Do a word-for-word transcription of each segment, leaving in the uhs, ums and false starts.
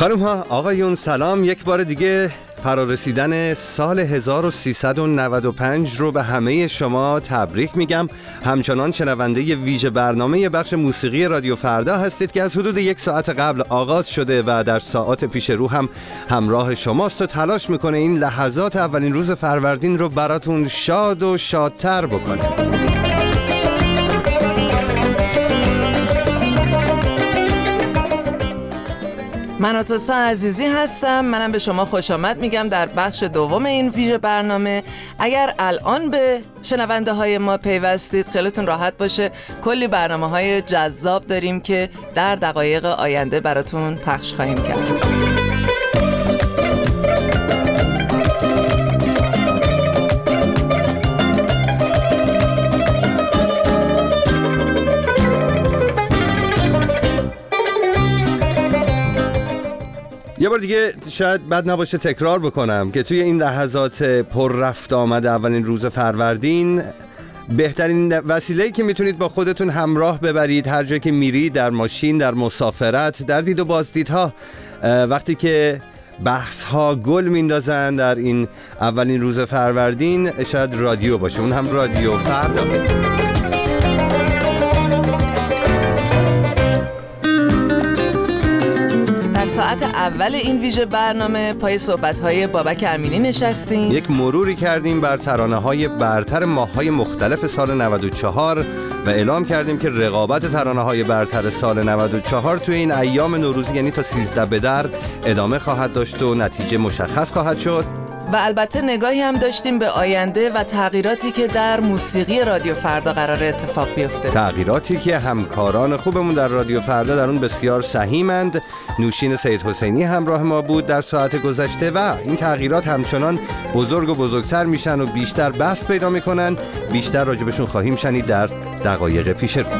خانم ها آقایون سلام، یک بار دیگه فرارسیدن سال هزار و سیصد و نود و پنج رو به همه شما تبریک میگم. همچنان شنونده ویژه برنامه بخش موسیقی رادیو فردا هستید که از حدود یک ساعت قبل آغاز شده و در ساعات پیش رو هم همراه شماست و تلاش میکنه این لحظات اولین روز فروردین رو براتون شاد و شادتر بکنه. من آتوسا عزیزی هستم. منم به شما خوش آمد میگم در بخش دوم این ویژه برنامه. اگر الان به شنونده های ما پیوستید خیلیتون راحت باشه، کلی برنامه های جذاب داریم که در دقایق آینده براتون پخش خواهیم کرد. یه بار دیگه شاید بد نباشه تکرار بکنم که توی این لحظات پر رفت آمد اولین روز فروردین بهترین وسیله‌ای که میتونید با خودتون همراه ببرید هر جایی که میرید، در ماشین، در مسافرت، در دید و بازدیدها، وقتی که بحث ها گل میندازن در این اولین روز فروردین، شاید رادیو باشه، اون هم رادیو فردا. ساعت اول این ویژه برنامه پای صحبت‌های بابک امینی نشستیم، یک مروری کردیم بر ترانه‌های برتر ماه‌های مختلف سال نود و چهار و اعلام کردیم که رقابت ترانه‌های برتر سال نود و چهار توی این ایام نوروزی یعنی تا سیزده به در ادامه خواهد داشت و نتیجه مشخص خواهد شد. و البته نگاهی هم داشتیم به آینده و تغییراتی که در موسیقی رادیو فردا قراره اتفاق بیفته، تغییراتی که همکاران خوبمون در رادیو فردا در اون بسیار سهیمند. نوشین سید حسینی همراه ما بود در ساعت گذشته و این تغییرات همچنان بزرگ و بزرگتر میشن و بیشتر بسط پیدا میکنن. بیشتر راجبشون خواهیم شنید در دقایق پیش رو.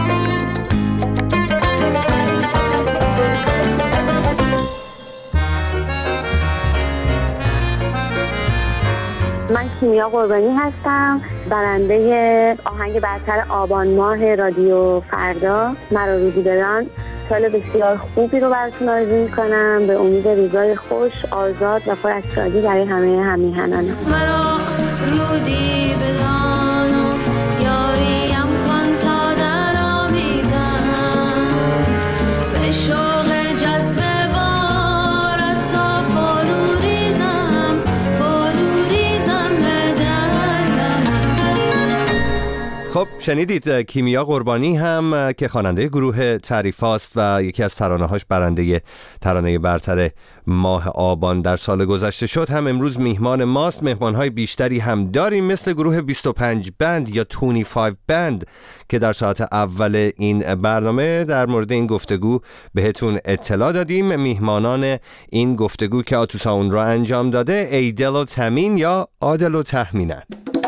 من کیمیا قربانی هستم، برنده آهنگ برتر آبان ماه رادیو فردا مرا روزی بدان. سال بسیار خوبی رو براتون آرزو می‌کنم، به امید روزای خوش، آزاد و پر از شادی برای همه همیهنانم. مرا رودی بدان و یاریم کن تا در آمیزم، به شوق جذب بارت تا فرو ریزم، فرو ریزم به درم. خب شنیدید کیمیا قربانی هم که خواننده گروه تعریفاست و یکی از ترانه‌هاش برنده ترانه برتر ماه آبان در سال گذشته شد، هم امروز میهمان ماست. مهمان‌های بیشتری هم داریم مثل گروه بیست و پنج بند یا بیست و پنج بند که در ساعت اول این برنامه در مورد این گفتگو بهتون اطلاع دادیم. میهمانان این گفتگو که آتوسا اون را انجام داده ایدل و تمین یا عادل و تهمینن.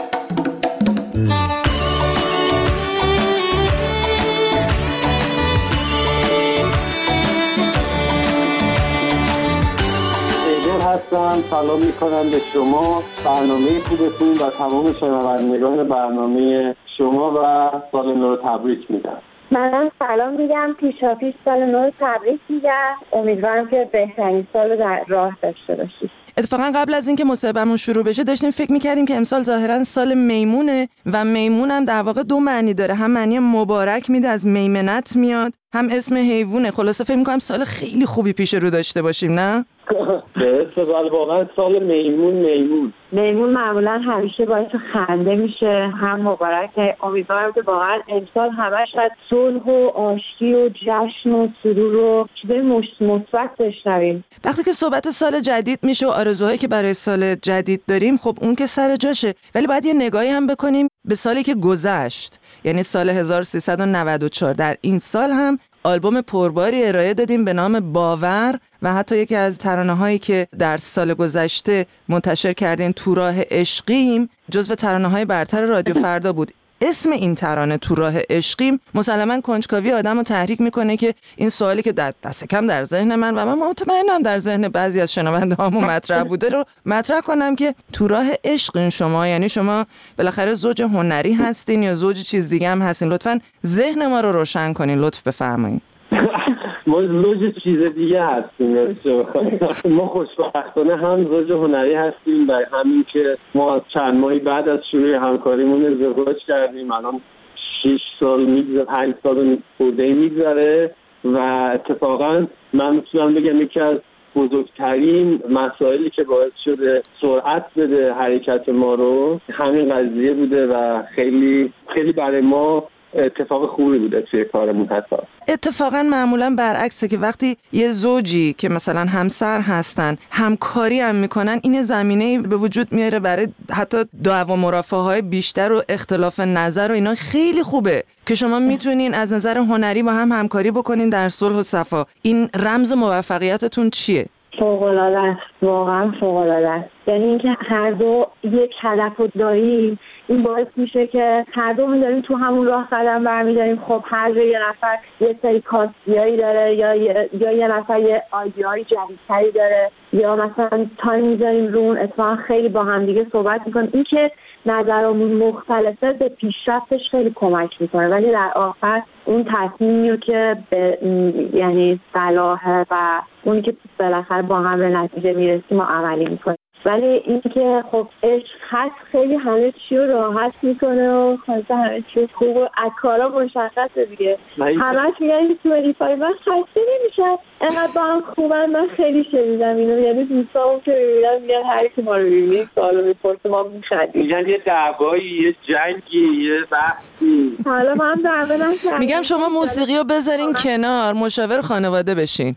هستم. سلام میکنم به شما، برنامه خوبتون و تمام شنوندگان برنامه شما و سال نو رو تبریک میگم. منم سلام میگم، پیشا پیش سال نو رو تبریک میگم. امیدوارم که بهترین سال رو در راه داشته باشید. اتفاقا قبل از اینکه مصاحبهمون شروع بشه داشتیم فکر میکردیم که امسال ظاهرا سال میمونه و میمون هم در واقع دو معنی داره، هم معنی مبارک میده، از میمنت میاد، هم اسم حیوونه. خلاصه فکر میکنم سال خیلی خوبی پیش رو داشته باشیم، نه؟ درسته، ولی واقعا سال میمون میمون میمون معمولا همیشه باعث خنده میشه، هم مبارکه. امیدوارم که واقعا امسال همش از صلح و آشتی و جشن و سرور و چیزای مثبت بشنویم. وقتی که صحبت سال جدید میشه و آرزوهایی که برای سال جدید داریم، خب اون که سر جاشه، ولی باید یه نگاهی هم بکنیم به سالی که گذشت، یعنی سال هزار و سیصد و نود و چهار. در این سال هم آلبوم پرباری ارائه دادیم به نام باور و حتی یکی از ترانه‌هایی که در سال گذشته منتشر کردین، تو راه عشقیم، جزو ترانه‌های برتر رادیو فردا بود. اسم این ترانه تو راه عشقیم مسلماً کنجکاوی آدمو تحریک میکنه که این سوالی که در دست کم در ذهن من و من مطمئنم در ذهن بعضی از شنونده‌هامون مطرح بوده رو مطرح کنم که تو راه عشقین شما، یعنی شما بالاخره زوج هنری هستین یا زوج چیز دیگه هم هستین؟ لطفاً ذهن ما رو روشن کنین، لطف بفرمایید. ما زوج چیز دیگه هستیم. ما خوشبختانه هم زوج هنری هستیم و همین که ما چند ماهی بعد از شروع همکاریمون ازدواج کردیم. الان شش سال میگذره، پنج سال خورده میگذره و اتفاقا من میتونم بگم یکی از بزرگترین مسائلی که باعث شده سرعت بده حرکت ما رو همین قضیه بوده و خیلی خیلی برای ما اتفاق خوبی بوده توی کارمون. حتی اتفاقا معمولا برعکسه که وقتی یه زوجی که مثلا همسر هستن همکاری هم میکنن این زمینه به وجود میاره برای حتی دعوا مرافعه های بیشتر و اختلاف نظر و اینا. خیلی خوبه که شما میتونین از نظر هنری با هم همکاری بکنین در صلح و صفا. این رمز موفقیتتون چیه؟ فوق‌العاده است، واقعا فوق‌العاده است. یعنی اینکه هر دو یک هدف رو داریم، این باعث میشه که هر دو داریم تو همون راه قدم برمی‌داریم. خب هر جا یه نفر یه سری کاسبیایی داره یا یا یه نفر یه آیدیای جدیدتری داره یا مثلا تایم می‌ذاریم رو اون، اتفاقا خیلی با هم دیگه صحبت می‌کنیم. این که نظرمون مختلفه به پیشرفتش خیلی کمک میکنه، ولی در آخر اون تصمیمی رو که به یعنی صلاحه و اونی که بالاخره با هم به نتیجه میرسیم و عملی میکنیم. ولی این که خب عشق هست خیلی همه چی رو راحت میکنه و خلاصه همه چی خوب و از کارا مشخصه دیگه. همه چی میگن تو ولیفای من خسته نمیشن اینقدر با هم خوبن. من خیلی شنیدم اینو، یعنی دوستامون که میبینن میگن هر کی ما رو میبینی سوالو میپرسه ما میخندیم، میگن یه دعوایی، یه جنگی، یه بحثی. حالا ما هم دعوا نکردیم. میگم شما موسیقی رو بذارین کنار، مشاور خانواده بشین.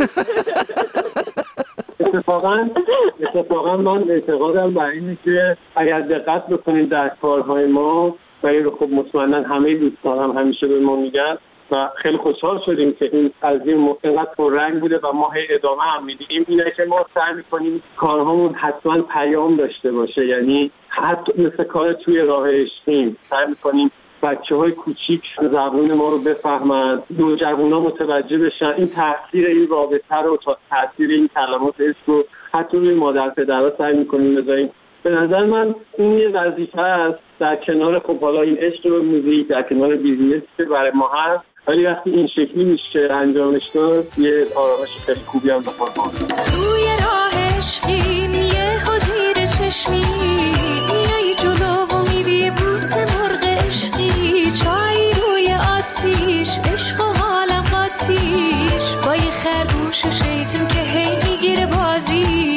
اتفاقا اتفاقا من اعتقادم بر اینه که اگر دقت بکنید در کارهای ما و این رو خب مطمئنا همه دوستان هم همیشه به ما میگن و خیلی خوشحال شدیم که این قضیه اینقدر پررنگ بوده و ما هی ادامه هم میدیم، اینه که ما سعی میکنیم کارهامون حتما پیام داشته باشه. یعنی حتی مثل کار توی راه عشقیم سعی میکنیم بچه های کوچیک زبون ما رو بفهمن، نوجوانا متوجه بشن، این تاثیر این رابطه رو، تاثیر این کلمات عشق رو حتی روی مادر پدرها سعی میکنیم بذاریم. به نظر من این یه وظیفه است در کنار خب حالا این عشق و موزیک، در کنار بیزینس که برای ما هست، ولی وقتی این شکلی میشه انجامش داد یه آرامش خیلی خوبی هم به ما هست. توی راه عشقیم یه حضیر چشمی میای جلو و میری بوس مرغ عشقی، چای روی آتیش عشق و حالم قاتیش، با یه خرگوش شیطون که هی میگیره بازی.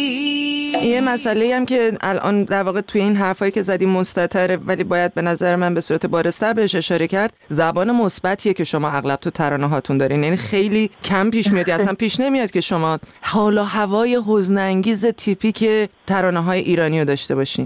یه مسئله هم که الان در واقع توی این حرفایی که زدیم مستتره، ولی باید به نظر من به صورت بارزتر بهش اشاره کرد، زبان مثبتیه که شما اغلب تو ترانه هاتون دارین. یعنی خیلی کم پیش میاد، اصلا پیش نمیاد که شما حال و هوای حزن انگیز تیپیک ترانه های ایرانی رو داشته باشین.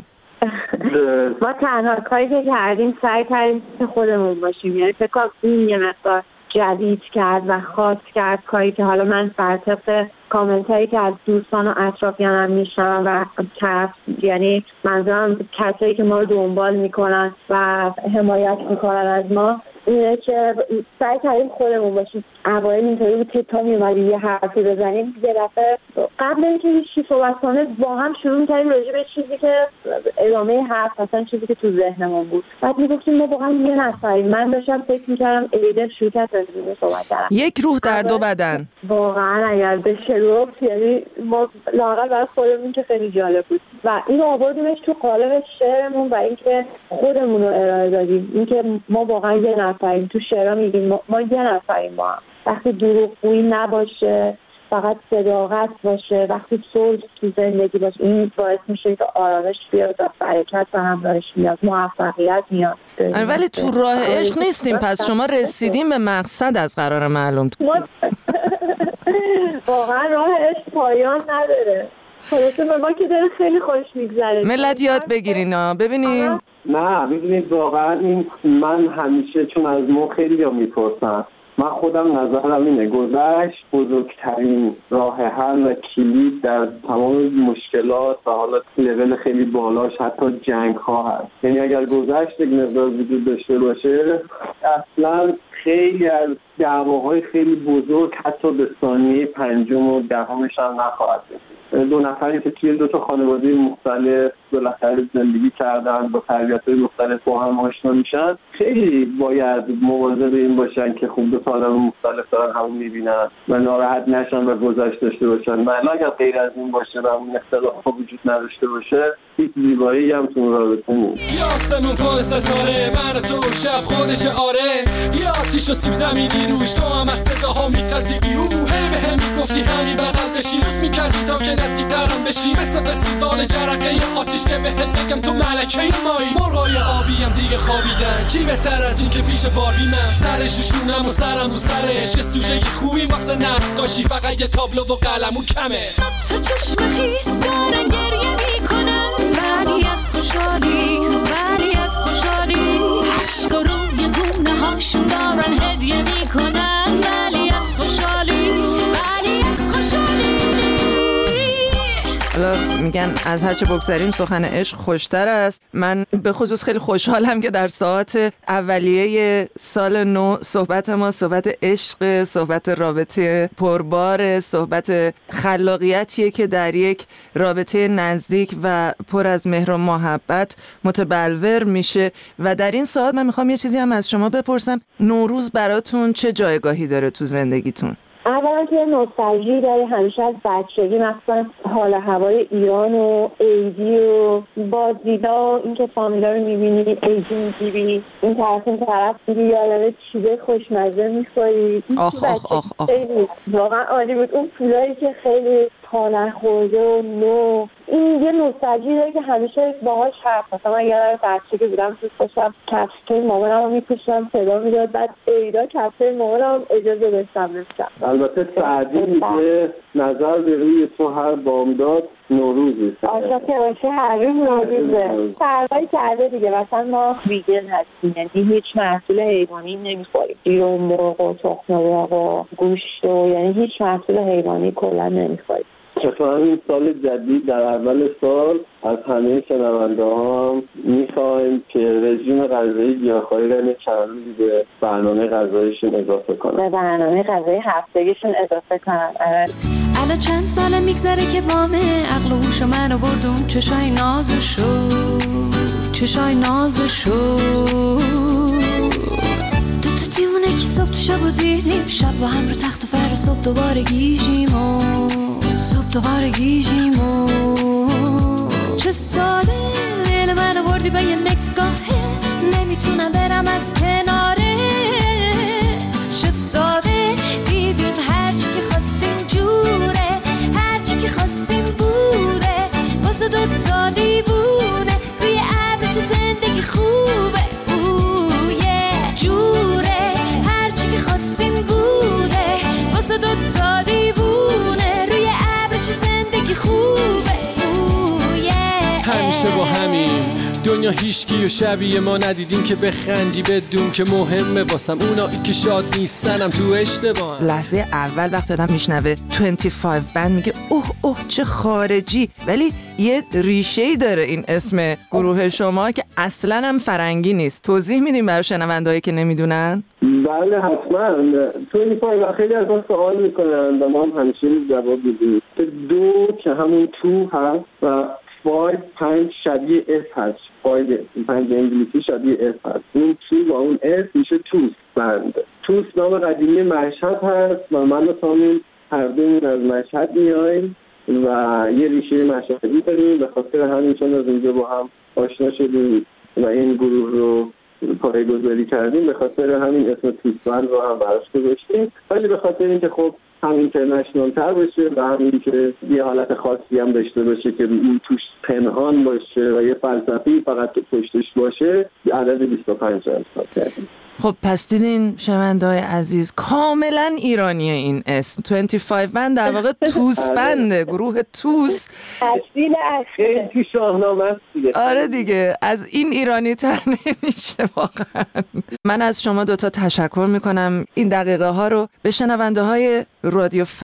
ما تنها کاری که کردیم سعی کردیم که خودمون باشیم، یعنی فکر کنم این یه مقدار جدید کرد و خاص کرد کاری که حالا من بر طبق کامنت هایی که از دوستان و اطرافیانم میشنم و کف یعنی منظورم کسایی که ما رو دنبال میکنن و حمایت میکنن از ما، اینه که سعی کردیم خودمون باشیم. اوایل اینطوری بود که تا میومدیم یه حرفی بزنیم، یه دفعه قبل اینکه هیچی صحبت کنه با هم شروع می‌کردیم راجع به چیزی که ادامه حرف، مثلا چیزی که تو ذهنمون بود. بعد میگفتیم ما واقعا یه نفریم. من داشتم فکر می‌کردم ایده شروع کرد راجع صحبت کردن. یک روح در دو بدن. واقعا اگر بشه گفت یعنی ما لااقل برای خودمون که خیلی جالب بود و اینو آوردیمش تو قالب شعرمون و اینکه خودمون رو ارائه دادیم. اینکه ما واقعا یه نفریم. تو شعرها میگیم ما, ما یه نفریم. ما وقتی دروغگویی نباشه، فقط صداقت باشه، وقتی صلح تو زندگی باشه، این باعث میشه که آرامش بیاد و برکت و همراهش میاد، موفقیت میاد. ولی تو راه عشق نیستیم، پس شما رسیدیم به مقصد از قرار معلوم. واقعا راه عشق پایان نداره. خلاصه به ما که داره خیلی خوش میگذره. ملت یاد بگیرین ببینیم. نه ببینید واقعا این من همیشه چون از ما خیلی ها میپرسن، من خودم نظرم اینه گذشت بزرگترین راه حل و کلید در تمام مشکلات و حالا لول خیلی بالاش حتی جنگ ها هست. یعنی اگر گذشت یک مقدار وجود داشته باشه اصلا خیلی از دعواهای خیلی بزرگ حتی به ثانیه پنجم و دهمش هم نخواهد رسید. دو نفری که توی دو تا خانواده مختلف بالاخره زندگی کردن، با تربیت‌های مختلف با هم آشنا میشن، خیلی باید مواظب این باشن که خوب دو تا آدم مختلف دارن همون میبینن و ناراحت نشن و گذشت داشته باشن. ولی اگر غیر از این باشه و اون اختلاف‌ها وجود نداشته باشه، هیچ زیبایی هم تو رابطه نیست. یا آسمون پر ستاره، من تو شب خودش آره، یا آتیش و سیب زمینی روش، تو هم از صداها میترسی بیرو، هی به هم میگفتی همین بغل بشی، لوس میکردی تا که نزدیک ترم بشی، مثل فستیوال جرقه آتیش که بهت بگم تو ملکه مایی. مرغای آبی هم دیگه خوابیدن، چی بهتر از این که پیش باربی من سرش روشونم و سرم رو سرش، یه سوژه خوبی واسه نقاشی، فقط یه تابلو و قلمو کمه. تو چشم خیس دارن گریه میکنن، ولی از خوشحالی، ولی از خوشحالی عشق و روی گونه هاشون دارن هدیه میکنن، ولی از خوشحالی، ولی از خوشحالی. حالا میگن از هرچه بگذریم سخن عشق خوشتر است. من به خصوص خیلی خوشحالم که در ساعت اولیه سال نو صحبت ما صحبت عشق، صحبت رابطه پربار، صحبت خلاقیتیه که در یک رابطه نزدیک و پر از مهر و محبت متبلور میشه. و در این ساعت من میخوام یه چیزی هم از شما بپرسم، نوروز براتون چه جایگاهی داره تو زندگیتون؟ اولا که نوستالژی داره همیشه از بچگی، مثلا حال هوای ایران و عیدی و بازی‌ها، اینکه فامیلا رو می‌بینی، عیدی می‌گیری، این طرف این طرف می‌ری، یادم چیزای خوشمزه می‌خوری. آخ آخ آخ آخ واقعا عالی بود. اون پولایی که خیلی پا نخورده و نو، این یه نوستالژی داره که همیشه باهاش هست. مثلا من یادم بچگی بودم دوست داشتم کفشای مامانم رو می‌پوشیدم، صدا می‌داد، بعد عیدا کفشای مامانم اجازه داشتم بپوشم. البته سعدی میگه نظر به روی تو هر بامداد نوروزه. آشا که باشه هر روز نوروزه. فرقایی کرده دیگه. مثلا ما ویگن هستیم، یعنی هیچ محصول حیوانی نمیخوریم، گیرو مرغ و تخم مرغ و گوشت و یعنی هیچ محصول حیوانی کلا نمیخوریم. اتفاقا این سال جدید در اول سال از همه شنونده ها میخوایم که رژیم غذایی گیاهخواری را یک چند روزی به برنامه غذاییشون اضافه کنن، به برنامه غذایی هفتگیشون اضافه کنن. الان چند ساله میگذره که وامه عقل و هوش منو بردون، چشای نازشو، چشای نازشو، دو تا دیونه که صبح تو شب و دیدیم، شب با هم رو تخت و فر، صبح دوباره گیجیم و صبح دوباره گیجیم و چه ساله دل منو بردی به یه نگاهه، نمیتونم برم از کنارت، چه ساده دیدیم هرچی که خواستیم جوره، هرچی که خواستیم بوده، واسه دوتا دیوونه روی ابر، چه زندگی خوبه، اوه جوره، هرچی که خواستیم بوده، واسه دوتا دیوونه روی ابر، چه زندگی خوبه، اوه همیشه با همین دنیا هیچکی و شبیه ما ندیدیم که بخندی بدون که مهمه واسم اونایی که شاد نیستنم تو اشتباه. لحظه اول وقت آدم میشنوه بیست و پنج بند میگه اوه اوه چه خارجی، ولی یه ریشه‌ای داره این اسم گروه شما که اصلا هم فرنگی نیست. توضیح میدیم برای شنوندهایی که نمیدونن؟ بله حتما. تو این پای خیلی از ما سوال میکنن و ما هم همیشه جواب میدیم که دو که همون تو هست و فایو پنج شبیه اس هست، فایو پنج انگلیسی شبیه اس هست، اون تو با اون اس میشه توس بند. توس نام قدیمی مشهد هست و من و سامین هر دومون از مشهد میاییم و یه ریشه مشهدی داریم، به خاطر همین چون از اونجا با هم آشنا شدیم و این گروه رو پایه‌گذاری کردیم، به خاطر همین اسم توس بند رو هم براش گذاشتیم. ولی به خاطر اینکه خب هم اینترنشنال تر باشه و همین که یه حالت خاصی هم داشته باشه که اون توش پنهان باشه و یه فلسفی فقط تو پشتش باشه، عدد بیست و پنج رو انتخاب کردیم. خب پس دیدین شنونده‌های عزیز کاملا ایرانیه این اسم بیست و پنج بند، در واقع توس بنده، گروه توس اصیل اصیل خیلی شاهنامه است دیگه. آره دیگه، از این ایرانی تر نمیشه واقعا. من از شما دوتا تشکر میکنم این دقیقه ها رو به شنونده های رادیو